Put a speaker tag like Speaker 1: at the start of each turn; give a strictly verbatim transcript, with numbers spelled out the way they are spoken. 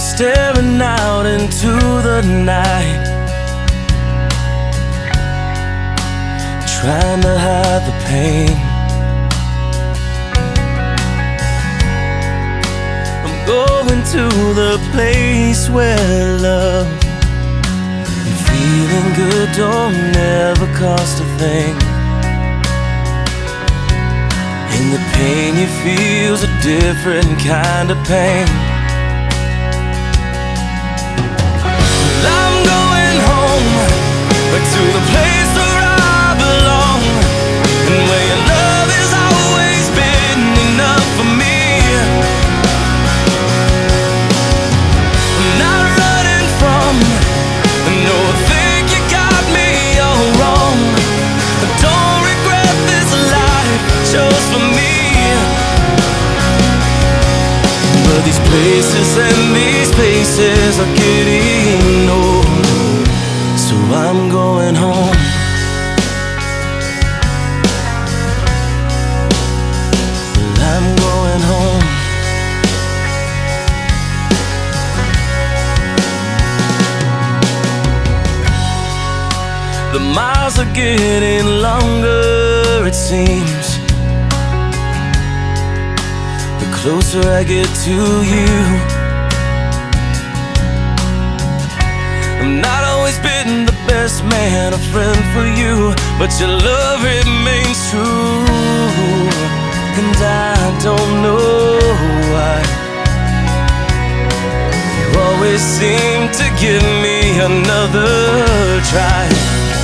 Speaker 1: staring out into the night, trying to hide the pain. I'm going to the place where love and feeling good don't never cost a thing. And the pain you feel's a different kind of pain. I'm going home, back to the place where I belong, and where your love has always been enough for me. I'm not running from, no, I think you got me all wrong. I don't regret this life I chose for me. But these places and these places are getting old, so I'm going home. Well, I'm going home. The miles are getting longer, it seems, the closer I get to you. I've not always been the best man, a friend for you, but your love remains true. And I don't know why you always seem to give me another try.